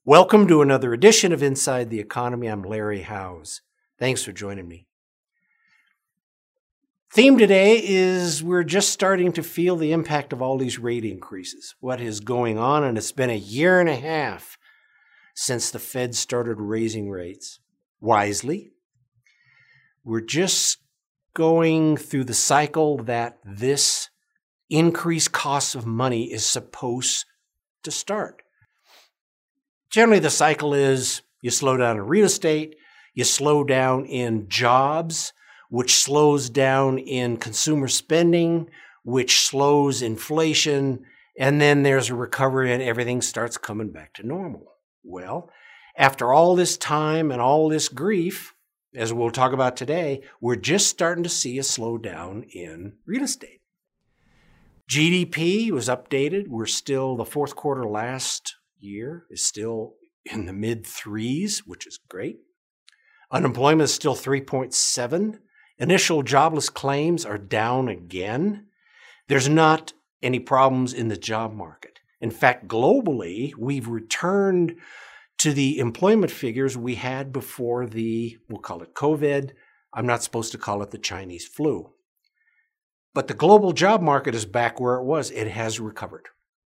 Welcome to another edition of Inside the Economy. I'm Larry Howes. Thanks for joining me. Theme today is we're just starting to feel the impact of all these rate increases. What is going on? And it's been a year and a half since the Fed started raising rates wisely. We're just going through the cycle that this increased cost of money is supposed to start. Generally, the cycle is you slow down in real estate, you slow down in jobs, which slows down in consumer spending, which slows inflation, and then there's a recovery and everything starts coming back to normal. Well, after all this time and all this grief, as we'll talk about today, we're just starting to see a slowdown in real estate. GDP was updated. We're still, the fourth quarter last year is still in the mid threes, which is great. Unemployment is still 3.7. Initial jobless claims are down again. There's not any problems in the job market. In fact, globally, we've returned to the employment figures we had before we'll call it COVID. I'm not supposed to call it the Chinese flu. But the global job market is back where it was. It has recovered.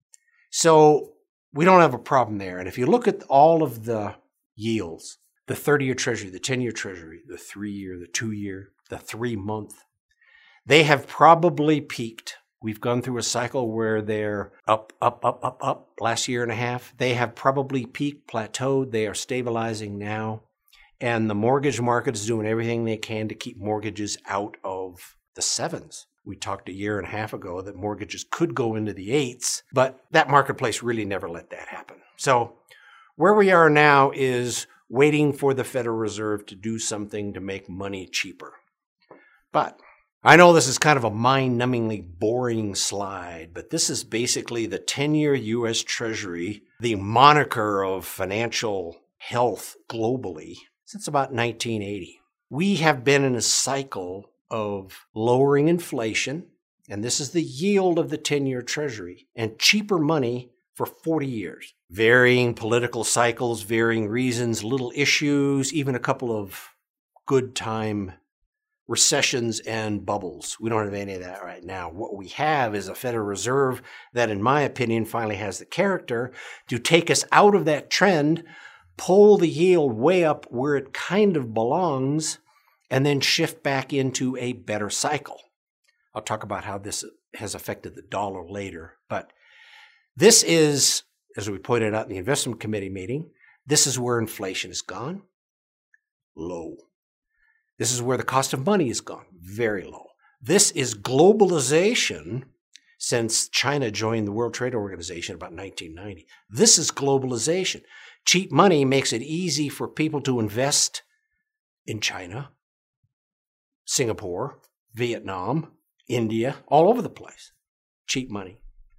So we don't have a problem there. And if you look at all of the yields, the 30-year Treasury, the 10-year Treasury, the 3-year, the 2-year, the 3-month, they have probably peaked. We've gone through a cycle where they're up last year and a half. They have probably peaked, plateaued. They are stabilizing now. And the mortgage market is doing everything they can to keep mortgages out of the sevens. We talked a year and a half ago that mortgages could go into the 8s, but that marketplace really never let that happen. So where we are now is waiting for the Federal Reserve to do something to make money cheaper. But I know this is kind of a mind-numbingly boring slide, but this is basically the 10-year U.S. Treasury, the moniker of financial health globally since about 1980. We have been in a cycle of lowering inflation, and this is the yield of the 10-year Treasury, and cheaper money for 40 years. Varying political cycles, varying reasons, little issues, even a couple of good time recessions and bubbles. We don't have any of that right now. What we have is a Federal Reserve that, in my opinion, finally has the character to take us out of that trend, pull the yield way up where it kind of belongs, and then shift back into a better cycle. I'll talk about how this has affected the dollar later. But this is, as we pointed out in the investment committee meeting, this is where inflation is gone, low. This is where the cost of money is gone, very low. This is globalization since China joined the World Trade Organization about 1990. This is globalization. Cheap money makes it easy for people to invest in China, Singapore, Vietnam, India, all over the place. Cheap money.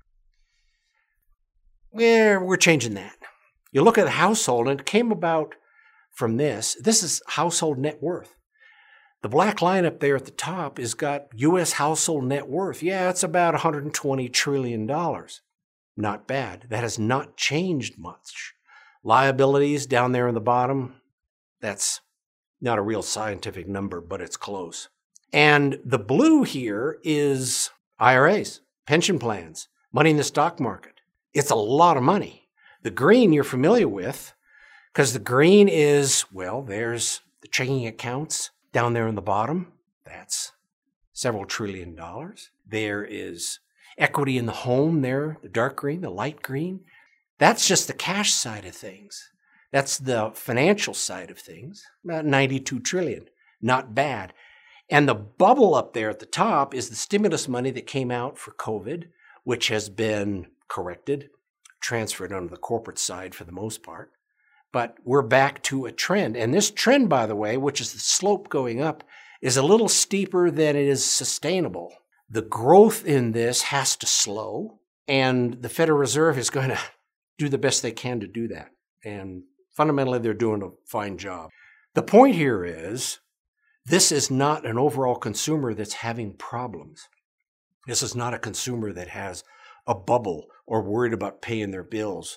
We're changing that. You look at the household, and it came about from this. This is household net worth. The black line up there at the top has got U.S. household net worth. Yeah, it's about $120 trillion. Not bad. That has not changed much. Liabilities down there in the bottom, that's not a real scientific number, but it's close. And the blue here is IRAs, pension plans, money in the stock market. It's a lot of money. The green you're familiar with, because the green is, well, there's the checking accounts down there in the bottom. That's several $1 trillion. There is equity in the home there, the dark green, the light green. That's just the cash side of things. That's the financial side of things, about $92 trillion. Not bad. And the bubble up there at the top is the stimulus money that came out for COVID, which has been corrected, transferred onto the corporate side for the most part. But we're back to a trend. And this trend, by the way, which is the slope going up, is a little steeper than it is sustainable. The growth in this has to slow, and the Federal Reserve is going to do the best they can to do that. And fundamentally, they're doing a fine job. The point here is, this is not an overall consumer that's having problems. This is not a consumer that has a bubble or worried about paying their bills.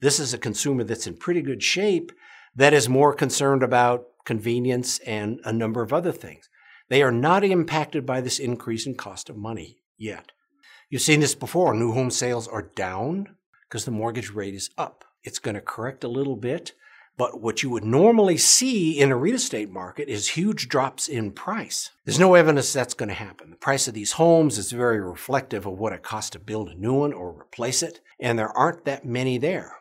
This is a consumer that's in pretty good shape that is more concerned about convenience and a number of other things. They are not impacted by this increase in cost of money yet. You've seen this before. New home sales are down because the mortgage rate is up. It's going to correct a little bit, but what you would normally see in a real estate market is huge drops in price. There's no evidence that's going to happen. The price of these homes is very reflective of what it costs to build a new one or replace it, and there aren't that many there.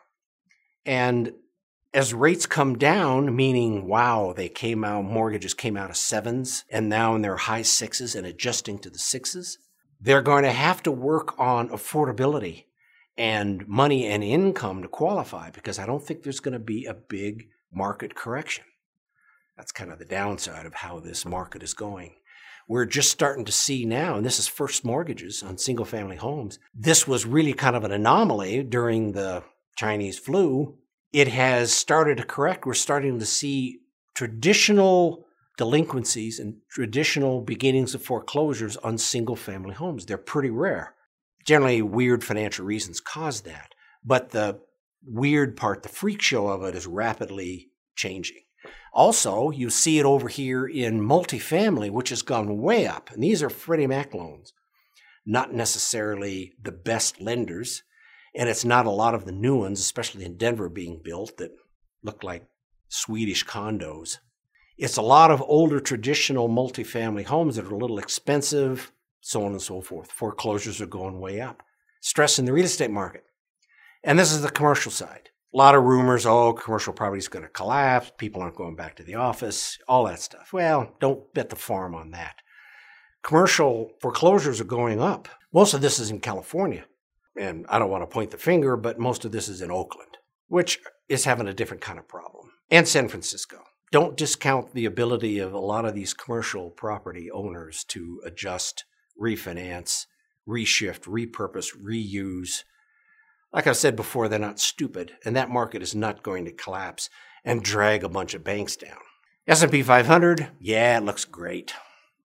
And as rates come down, meaning, wow, mortgages came out of 7s, and now in their high 6s and adjusting to the 6s, they're going to have to work on affordability and money and income to qualify, because I don't think there's going to be a big market correction. That's kind of the downside of how this market is going. We're just starting to see now, and this is first mortgages on single-family homes. This was really kind of an anomaly during the Chinese flu. It has started to correct. We're starting to see traditional delinquencies and traditional beginnings of foreclosures on single-family homes. They're pretty rare. Generally, weird financial reasons cause that. But the weird part, the freak show of it, is rapidly changing. Also, you see it over here in multifamily, which has gone way up. And these are Freddie Mac loans, not necessarily the best lenders. And it's not a lot of the new ones, especially in Denver, being built that look like Swedish condos. It's a lot of older traditional multifamily homes that are a little expensive, so on and so forth. Foreclosures are going way up. Stress in the real estate market. And this is the commercial side. A lot of rumors, commercial property is going to collapse, people aren't going back to the office, all that stuff. Well, don't bet the farm on that. Commercial foreclosures are going up. Most of this is in California. And I don't want to point the finger, but most of this is in Oakland, which is having a different kind of problem. And San Francisco. Don't discount the ability of a lot of these commercial property owners to adjust, refinance, reshift, repurpose, reuse. Like I said before, they're not stupid, and that market is not going to collapse and drag a bunch of banks down. S&P 500, yeah, it looks great.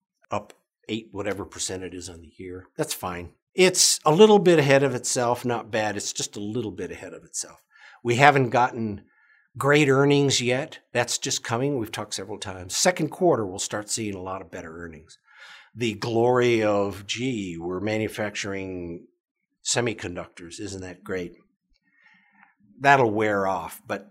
Up 8 whatever percent it is on the year. That's fine. It's a little bit ahead of itself, not bad. It's just a little bit ahead of itself. We haven't gotten great earnings yet. That's just coming. We've talked several times. Second quarter, we'll start seeing a lot of better earnings. The glory of, we're manufacturing semiconductors. Isn't that great? That'll wear off, but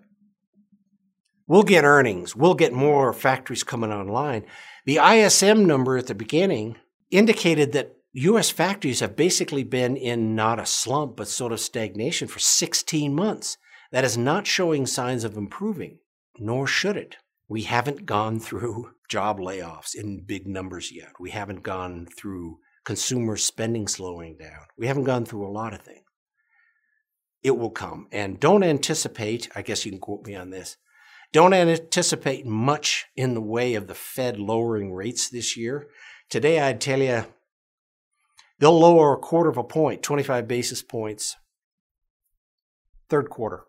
we'll get earnings. We'll get more factories coming online. The ISM number at the beginning indicated that U.S. factories have basically been in not a slump, but sort of stagnation for 16 months. That is not showing signs of improving, nor should it. We haven't gone through job layoffs in big numbers yet. We haven't gone through consumer spending slowing down. We haven't gone through a lot of things. It will come. And don't anticipate, I guess you can quote me on this, don't anticipate much in the way of the Fed lowering rates this year. Today, I'd tell you, they'll lower a quarter of a point, 25 basis points, third quarter.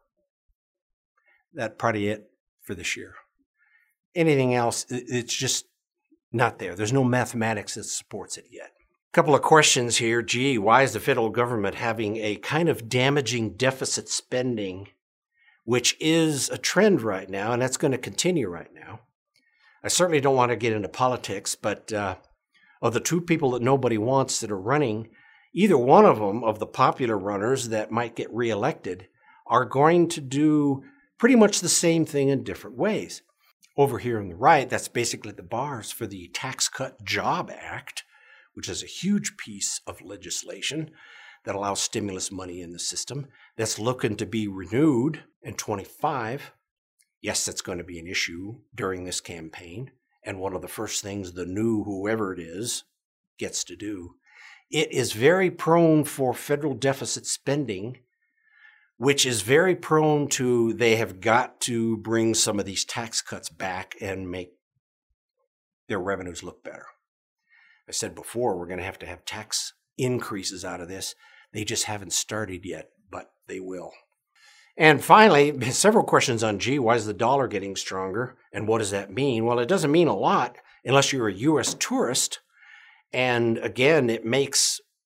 That's probably it for this year. Anything else, it's just not there. There's no mathematics that supports it yet. A couple of questions here. Why is the federal government having a kind of damaging deficit spending, which is a trend right now, and that's going to continue right now? I certainly don't want to get into politics, but of the two people that nobody wants that are running, either one of them, of the popular runners that might get reelected, are going to do pretty much the same thing in different ways. Over here on the right, that's basically the bars for the Tax Cut Job Act, which is a huge piece of legislation that allows stimulus money in the system that's looking to be renewed in 25. Yes, that's going to be an issue during this campaign, and one of the first things the new whoever it is gets to do. It is very prone for federal deficit spending, which is very prone to they have got to bring some of these tax cuts back and make their revenues look better. I said before, we're going to have tax increases out of this. They just haven't started yet, but they will. And finally, several questions on, why is the dollar getting stronger? And what does that mean? Well, it doesn't mean a lot unless you're a U.S. tourist. And again, it makes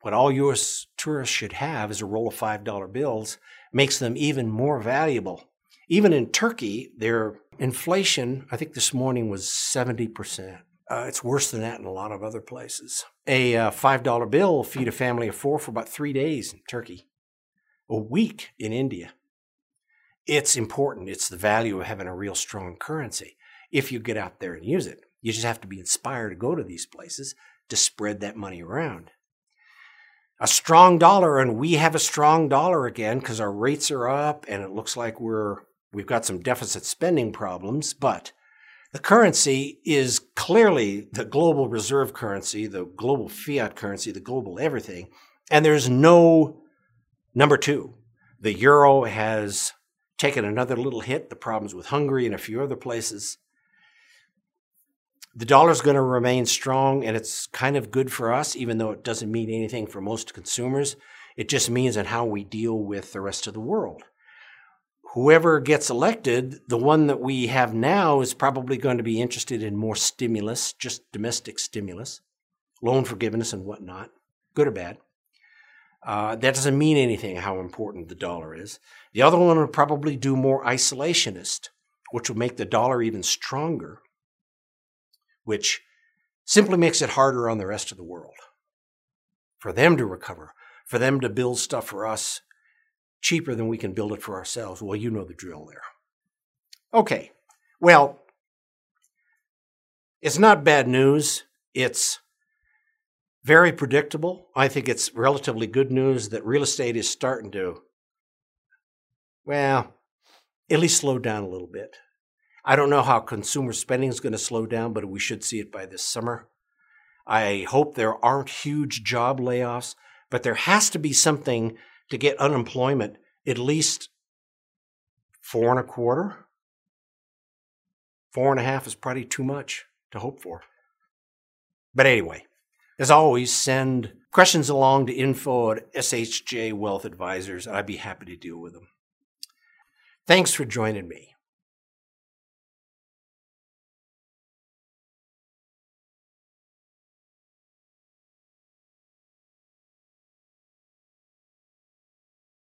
What all U.S. tourists should have is a roll of $5 bills, makes them even more valuable. Even in Turkey, their inflation, I think this morning, was 70%. It's worse than that in a lot of other places. A $5 bill will feed a family of 4 for about 3 days in Turkey, a week in India. It's important. It's the value of having a real strong currency if you get out there and use it. You just have to be inspired to go to these places to spread that money around. A strong dollar, and we have a strong dollar again because our rates are up and it looks like we've got some deficit spending problems, but the currency is clearly the global reserve currency, the global fiat currency, the global everything, and there's no number two. The euro has taken another little hit, the problems with Hungary and a few other places. The dollar's going to remain strong, and it's kind of good for us, even though it doesn't mean anything for most consumers. It just means in how we deal with the rest of the world. Whoever gets elected, the one that we have now is probably going to be interested in more stimulus, just domestic stimulus, loan forgiveness and whatnot, good or bad. That doesn't mean anything how important the dollar is. The other one will probably do more isolationist, which will make the dollar even stronger, which simply makes it harder on the rest of the world. For them to recover, for them to build stuff for us cheaper than we can build it for ourselves. Well, you know the drill there. Okay, well, it's not bad news. It's very predictable. I think it's relatively good news that real estate is starting to, well, at least slow down a little bit. I don't know how consumer spending is going to slow down, but we should see it by this summer. I hope there aren't huge job layoffs, but there has to be something to get unemployment at least 4.25%. 4.5% is probably too much to hope for. But anyway, as always, send questions along to info@SHJ Wealth Advisors, and I'd be happy to deal with them. Thanks for joining me.